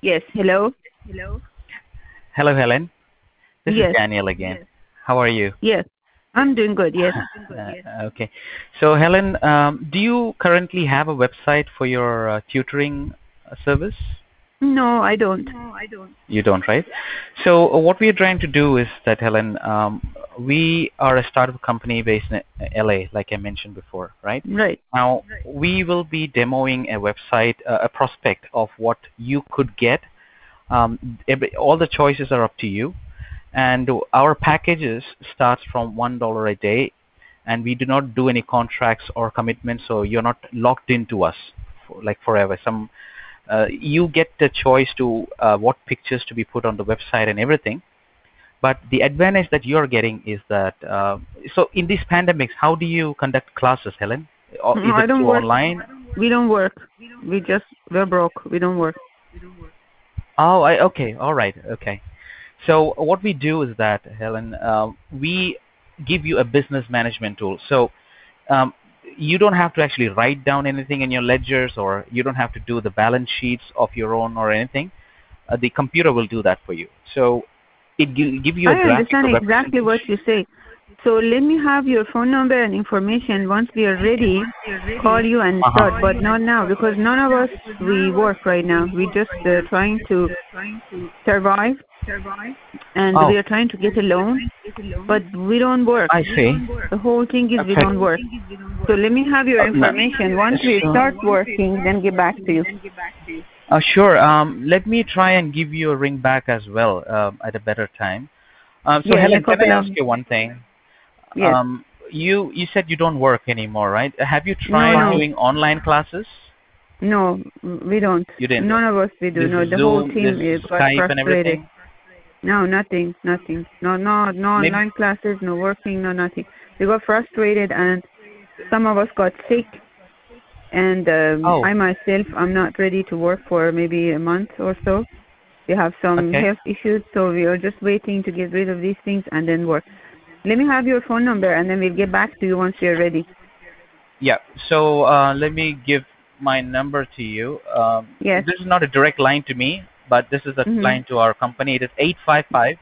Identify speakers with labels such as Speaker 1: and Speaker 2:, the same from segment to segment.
Speaker 1: Yes. Hello.
Speaker 2: Hello, Helen. This is
Speaker 1: Yes.
Speaker 2: Daniel again. How are you?
Speaker 1: Yes. I'm doing good. Yes.
Speaker 2: Okay. So, Helen, do you currently have a website for your tutoring service?
Speaker 1: No, I don't.
Speaker 2: You don't, right? So, what we are trying to do is that, Helen, we are a startup company based in LA, like I mentioned before, right?
Speaker 1: Right.
Speaker 2: Now, we will be demoing a website, a prospect of what you could get. All the choices are up to you, and our packages starts from $1 a day, and we do not do any contracts or commitments, so you're not locked into us for, like forever. You get the choice to what pictures to be put on the website and everything. But the advantage that you're getting is that so in these pandemics, how do you conduct classes, Helen? Or
Speaker 1: No,
Speaker 2: is
Speaker 1: I
Speaker 2: it
Speaker 1: don't
Speaker 2: through
Speaker 1: work.
Speaker 2: online?
Speaker 1: We don't work. We're broke. We don't work.
Speaker 2: Oh, okay, all right, okay. So what we do is that, Helen, we give you a business management tool. So um, you don't have to actually write down anything in your ledgers, or you don't have to do the balance sheets of your own or anything. The computer will do that for you. So it give you a
Speaker 1: I
Speaker 2: graphical
Speaker 1: understand exactly
Speaker 2: representation.
Speaker 1: what you say. So let me have your phone number and information. Once we are ready, call you and start. But not now because none of us we work right now. We just trying to survive, and
Speaker 2: Oh,
Speaker 1: we are trying to get a loan, but we don't work.
Speaker 2: I see.
Speaker 1: The whole thing is we
Speaker 2: Okay.
Speaker 1: don't work. So let me have your
Speaker 2: No.
Speaker 1: information. Once we
Speaker 2: Sure.
Speaker 1: start working, then get back to you.
Speaker 2: Sure. Let me try and give you a ring back as well at a better time. So
Speaker 1: Yeah, in a
Speaker 2: Helen, can I
Speaker 1: couple of
Speaker 2: ask you one thing?
Speaker 1: yes.
Speaker 2: You said you don't work anymore, right? Have you
Speaker 1: No,
Speaker 2: tried
Speaker 1: no,
Speaker 2: doing online classes?
Speaker 1: no. We don't.
Speaker 2: You didn't.
Speaker 1: None of us we do.
Speaker 2: This
Speaker 1: No, the whole
Speaker 2: Zoom, this
Speaker 1: team got
Speaker 2: Skype, and
Speaker 1: frustrated.
Speaker 2: everything.
Speaker 1: No, nothing, nothing. No, no, no
Speaker 2: Maybe.
Speaker 1: online classes, no working, no nothing. We got frustrated, and some of us got sick. And
Speaker 2: Oh,
Speaker 1: I myself, I'm not ready to work for maybe a month or so. We have some
Speaker 2: okay.
Speaker 1: health issues, so we are just waiting to get rid of these things and then work. Let me have your phone number, and then we'll get back to you once you're ready.
Speaker 2: Yeah. So let me give my number to you.
Speaker 1: Yes.
Speaker 2: This is not a direct line to me, but this is a
Speaker 1: Mhm.
Speaker 2: line to our company. It is 855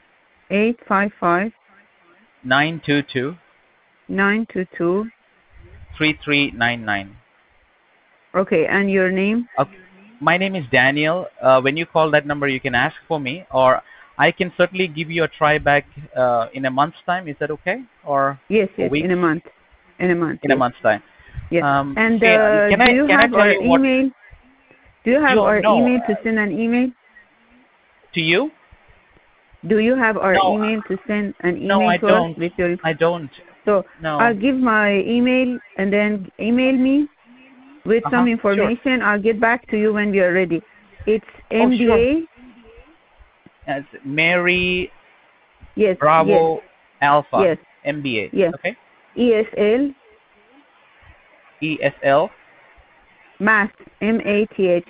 Speaker 1: 855
Speaker 2: 922
Speaker 1: 922.
Speaker 2: 3399.
Speaker 1: Okay, and your name?
Speaker 2: Okay. My name is Daniel. When you call that number, you can ask for me, or I can certainly give you a try back in a month's time. Is that okay? Or
Speaker 1: Yes,
Speaker 2: a
Speaker 1: yes,
Speaker 2: week?
Speaker 1: in a month. In a month,
Speaker 2: In a
Speaker 1: yes.
Speaker 2: month's time.
Speaker 1: Yeah. And
Speaker 2: See,
Speaker 1: do you
Speaker 2: can I
Speaker 1: have
Speaker 2: tell
Speaker 1: our
Speaker 2: you what
Speaker 1: email? Do you have
Speaker 2: you
Speaker 1: our
Speaker 2: no
Speaker 1: email to send an email?
Speaker 2: to you?
Speaker 1: Do you have our
Speaker 2: No,
Speaker 1: email to send an
Speaker 2: no,
Speaker 1: email
Speaker 2: I
Speaker 1: to us
Speaker 2: don't.
Speaker 1: with your?
Speaker 2: I don't.
Speaker 1: So I'll
Speaker 2: No.
Speaker 1: give my email and then email me with
Speaker 2: Uh huh.
Speaker 1: some
Speaker 2: Sure.
Speaker 1: information. I'll get back to you when we are ready. It's
Speaker 2: Oh, sure.
Speaker 1: MBA.
Speaker 2: As Mary
Speaker 1: Yes, yes,
Speaker 2: Bravo Alpha
Speaker 1: yes,
Speaker 2: MBA.
Speaker 1: yes.
Speaker 2: Okay.
Speaker 1: ESL
Speaker 2: ESL
Speaker 1: Math MATH.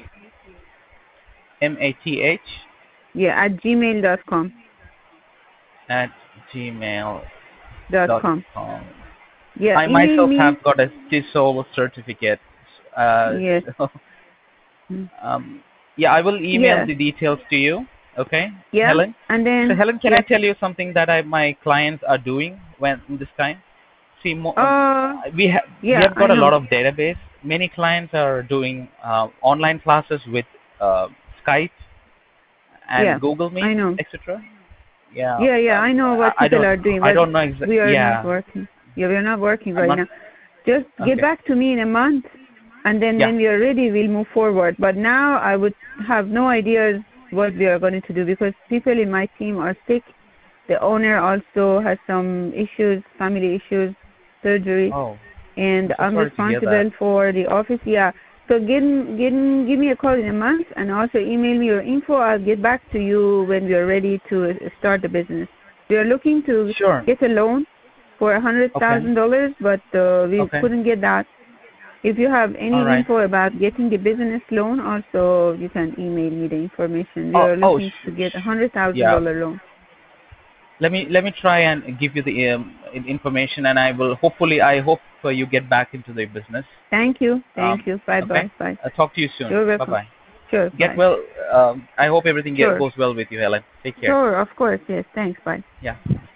Speaker 2: MATH
Speaker 1: Yeah, at gmail.com.
Speaker 2: at gmail
Speaker 1: Dot
Speaker 2: dot
Speaker 1: com.
Speaker 2: com.
Speaker 1: Yeah,
Speaker 2: I
Speaker 1: email
Speaker 2: myself
Speaker 1: me.
Speaker 2: have got a TESOL certificate. Uh,
Speaker 1: Yes.
Speaker 2: so,
Speaker 1: Mm.
Speaker 2: yeah, I will email
Speaker 1: Yeah,
Speaker 2: the details to you. Okay,
Speaker 1: yeah,
Speaker 2: Helen.
Speaker 1: and
Speaker 2: So,
Speaker 1: then
Speaker 2: Helen, can I
Speaker 1: yes.
Speaker 2: tell you something that my clients are doing when in this time? See, we
Speaker 1: Yeah,
Speaker 2: have
Speaker 1: I
Speaker 2: got a
Speaker 1: know.
Speaker 2: lot of database. Many clients are doing online classes with uh, Skype
Speaker 1: Yeah,
Speaker 2: and Google Meet,
Speaker 1: I know.
Speaker 2: etc. Yeah,
Speaker 1: Yeah, yeah, I know what
Speaker 2: I
Speaker 1: people
Speaker 2: don't
Speaker 1: are doing,
Speaker 2: I
Speaker 1: but
Speaker 2: don't know
Speaker 1: we are not
Speaker 2: Yeah,
Speaker 1: working. Yeah, we are not working
Speaker 2: I'm
Speaker 1: right
Speaker 2: not.
Speaker 1: now. Just get
Speaker 2: Okay.
Speaker 1: back to me in a month, and then
Speaker 2: Yeah.
Speaker 1: when we are ready, we'll move forward. But now I would have no ideas what we are going to do because people in my team are sick. The owner also has some issues, family issues, surgery,
Speaker 2: Oh,
Speaker 1: and
Speaker 2: I'm so
Speaker 1: I'm
Speaker 2: sorry to hear that.
Speaker 1: responsible for the office. Yeah. So give me a call in a month, and also email me your info. I'll get back to you when we are ready to start the business. We are looking to
Speaker 2: Sure.
Speaker 1: get a loan for
Speaker 2: Okay.
Speaker 1: $100,000, but we
Speaker 2: Okay.
Speaker 1: couldn't get that. If you have
Speaker 2: All
Speaker 1: any
Speaker 2: right.
Speaker 1: info about getting the business loan, also you can email me the information. We
Speaker 2: Oh,
Speaker 1: are
Speaker 2: oh,
Speaker 1: looking to get a hundred thousand
Speaker 2: yeah.
Speaker 1: dollar loan.
Speaker 2: Let me try and give you the information, and I hope you get back into the business.
Speaker 1: Thank you. Thank you. Bye
Speaker 2: Okay.
Speaker 1: bye. Bye.
Speaker 2: I'll talk to you soon.
Speaker 1: You're
Speaker 2: Bye
Speaker 1: welcome.
Speaker 2: bye.
Speaker 1: Sure.
Speaker 2: Get
Speaker 1: Bye.
Speaker 2: well. I hope everything
Speaker 1: Sure.
Speaker 2: goes well with you, Helen. Take care.
Speaker 1: Sure. Of course. Yes. Thanks. Bye.
Speaker 2: Yeah.